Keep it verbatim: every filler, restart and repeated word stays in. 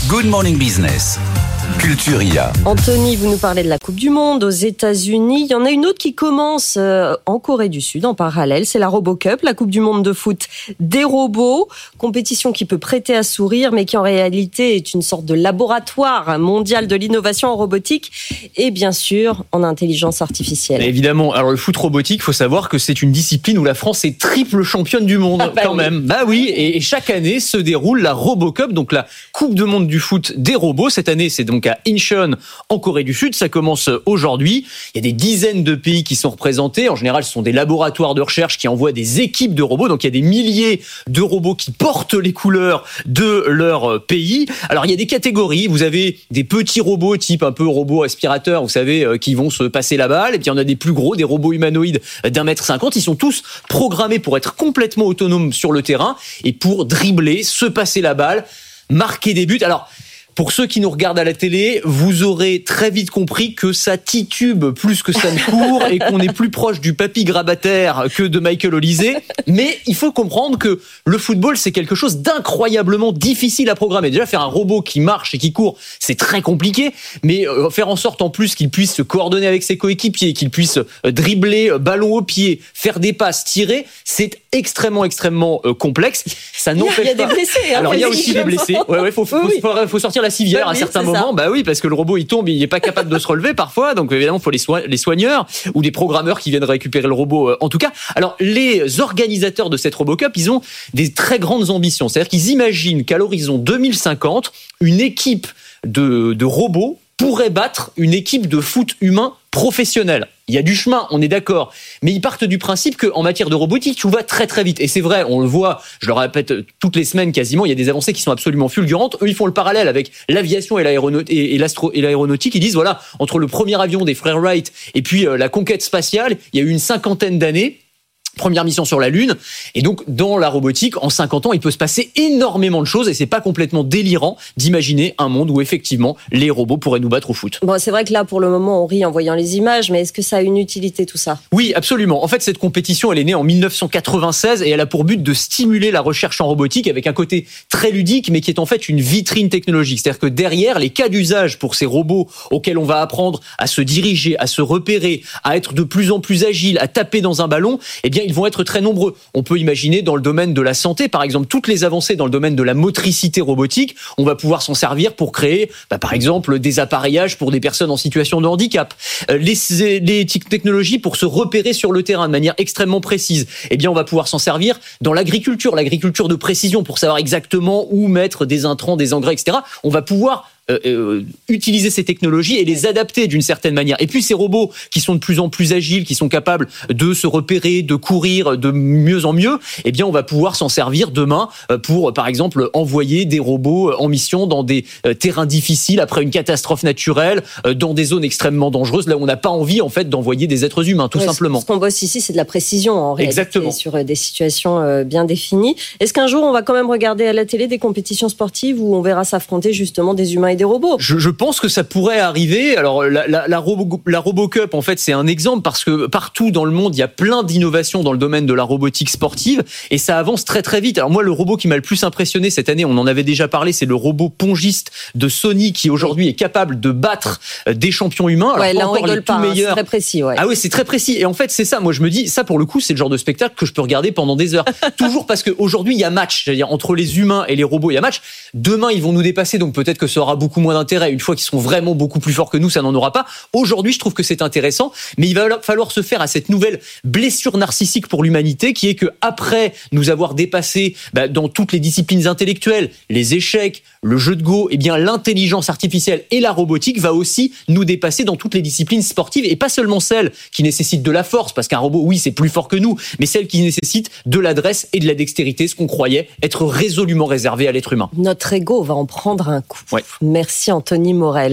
Good Morning Business. Culture I A. Anthony, vous nous parlez de la Coupe du Monde aux États-Unis. Il y en a une autre qui commence euh, en Corée du Sud en parallèle. C'est la RoboCup, la Coupe du Monde de foot des robots. Compétition qui peut prêter à sourire, mais qui en réalité est une sorte de laboratoire mondial de l'innovation en robotique et bien sûr en intelligence artificielle. Évidemment. Alors le foot robotique, il faut savoir que c'est une discipline où la France est triple championne du monde ah bah quand oui. même. Bah oui. Et, et chaque année se déroule la RoboCup, donc la Coupe du Monde du foot des robots. Cette année, c'est donc à Incheon, en Corée du Sud. Ça commence aujourd'hui. Il y a des dizaines de pays qui sont représentés. En général, ce sont des laboratoires de recherche qui envoient des équipes de robots. Donc, il y a des milliers de robots qui portent les couleurs de leur pays. Alors, il y a des catégories. Vous avez des petits robots type un peu robot aspirateur, vous savez, qui vont se passer la balle. Et puis, il y en a des plus gros, des robots humanoïdes d'un mètre cinquante. Ils sont tous programmés pour être complètement autonomes sur le terrain et pour dribbler, se passer la balle, marquer des buts. Alors, pour ceux qui nous regardent à la télé, vous aurez très vite compris que ça titube plus que ça ne court et qu'on est plus proche du papy grabataire que de Michael Olysée. Mais il faut comprendre que le football, c'est quelque chose d'incroyablement difficile à programmer. Déjà, faire un robot qui marche et qui court, c'est très compliqué. Mais faire en sorte en plus qu'il puisse se coordonner avec ses coéquipiers, qu'il puisse dribbler ballon au pied, faire des passes, tirer, c'est extrêmement, extrêmement complexe. Ça n'empêche il y a, il y a pas. des blessés. Hein, Alors, il y a aussi des blessés. Ouais, ouais, faut, faut, oui. faut, faut sortir la civière bah, à oui, certains moments. Ça. Bah oui, parce que le robot, il tombe, il n'est pas capable de se relever parfois. Donc, évidemment, il faut les, soin- les soigneurs ou des programmeurs qui viennent récupérer le robot. En tout cas, alors, les organisateurs de cette RoboCup, ils ont des très grandes ambitions. C'est-à-dire qu'ils imaginent qu'à l'horizon deux mille cinquante, une équipe de, de robots pourrait battre une équipe de foot humain professionnelle. Il y a du chemin, on est d'accord. Mais ils partent du principe qu'en matière de robotique, tout va très très vite. Et c'est vrai, on le voit, je le répète toutes les semaines quasiment, il y a des avancées qui sont absolument fulgurantes. Eux, ils font le parallèle avec l'aviation et, l'aéronaut- et, et, l'astro- et l'aéronautique. Ils disent, voilà, entre le premier avion des frères Wright et puis euh, la conquête spatiale, il y a eu une cinquantaine d'années. Première mission sur la Lune. Et donc, dans la robotique, en cinquante ans, il peut se passer énormément de choses et c'est pas complètement délirant d'imaginer un monde où effectivement, les robots pourraient nous battre au foot. Bon, c'est vrai que là, pour le moment, on rit en voyant les images, mais est-ce que ça a une utilité tout ça ? Oui, absolument. En fait, cette compétition, elle est née en dix-neuf cent quatre-vingt-seize et elle a pour but de stimuler la recherche en robotique avec un côté très ludique, mais qui est en fait une vitrine technologique. C'est-à-dire que derrière, les cas d'usage pour ces robots auxquels on va apprendre à se diriger, à se repérer, à être de plus en plus agile, à taper dans un ballon, eh bien, ils vont être très nombreux. On peut imaginer dans le domaine de la santé, par exemple, toutes les avancées dans le domaine de la motricité robotique, on va pouvoir s'en servir pour créer, bah, par exemple, des appareillages pour des personnes en situation de handicap. Euh, les, les technologies pour se repérer sur le terrain de manière extrêmement précise. Eh bien, on va pouvoir s'en servir dans l'agriculture, l'agriculture de précision pour savoir exactement où mettre des intrants, des engrais, et cetera. On va pouvoir Euh, euh, utiliser ces technologies et les adapter d'une certaine manière. Et puis ces robots qui sont de plus en plus agiles, qui sont capables de se repérer, de courir de mieux en mieux, eh bien on va pouvoir s'en servir demain pour, par exemple, envoyer des robots en mission dans des terrains difficiles après une catastrophe naturelle, dans des zones extrêmement dangereuses, là où on n'a pas envie en fait d'envoyer des êtres humains, tout ouais, simplement. Ce qu'on bosse ici, c'est de la précision en réalité. Exactement. Sur des situations bien définies. Est-ce qu'un jour on va quand même regarder à la télé des compétitions sportives où on verra s'affronter justement des humains et des robots? Je, je pense que ça pourrait arriver. Alors la, la, la, Robo, la RoboCup, en fait, c'est un exemple parce que partout dans le monde, il y a plein d'innovations dans le domaine de la robotique sportive et ça avance très très vite. Alors moi, le robot qui m'a le plus impressionné cette année, on en avait déjà parlé, c'est le robot pongiste de Sony qui aujourd'hui est capable de battre des champions humains. Alors, ouais, là on rigole pas, hein, c'est très précis. Ouais. Ah oui, c'est très précis. Et en fait, c'est ça. Moi, je me dis, ça pour le coup, c'est le genre de spectacle que je peux regarder pendant des heures. Toujours parce qu'aujourd'hui, il y a match. C'est-à-dire entre les humains et les robots, il y a match. Demain, ils vont nous dépasser, donc peut-être que ça aura beaucoup moins d'intérêt. Une fois qu'ils seront vraiment beaucoup plus forts que nous, ça n'en aura pas. Aujourd'hui, je trouve que c'est intéressant, mais il va falloir se faire à cette nouvelle blessure narcissique pour l'humanité, qui est que après nous avoir dépassé bah, dans toutes les disciplines intellectuelles, les échecs, le jeu de go, eh bien l'intelligence artificielle et la robotique va aussi nous dépasser dans toutes les disciplines sportives et pas seulement celles qui nécessitent de la force, parce qu'un robot, oui, c'est plus fort que nous, mais celles qui nécessitent de l'adresse et de la dextérité, ce qu'on croyait être résolument réservé à l'être humain. Notre ego va en prendre un coup. Ouais. Merci Anthony Morel.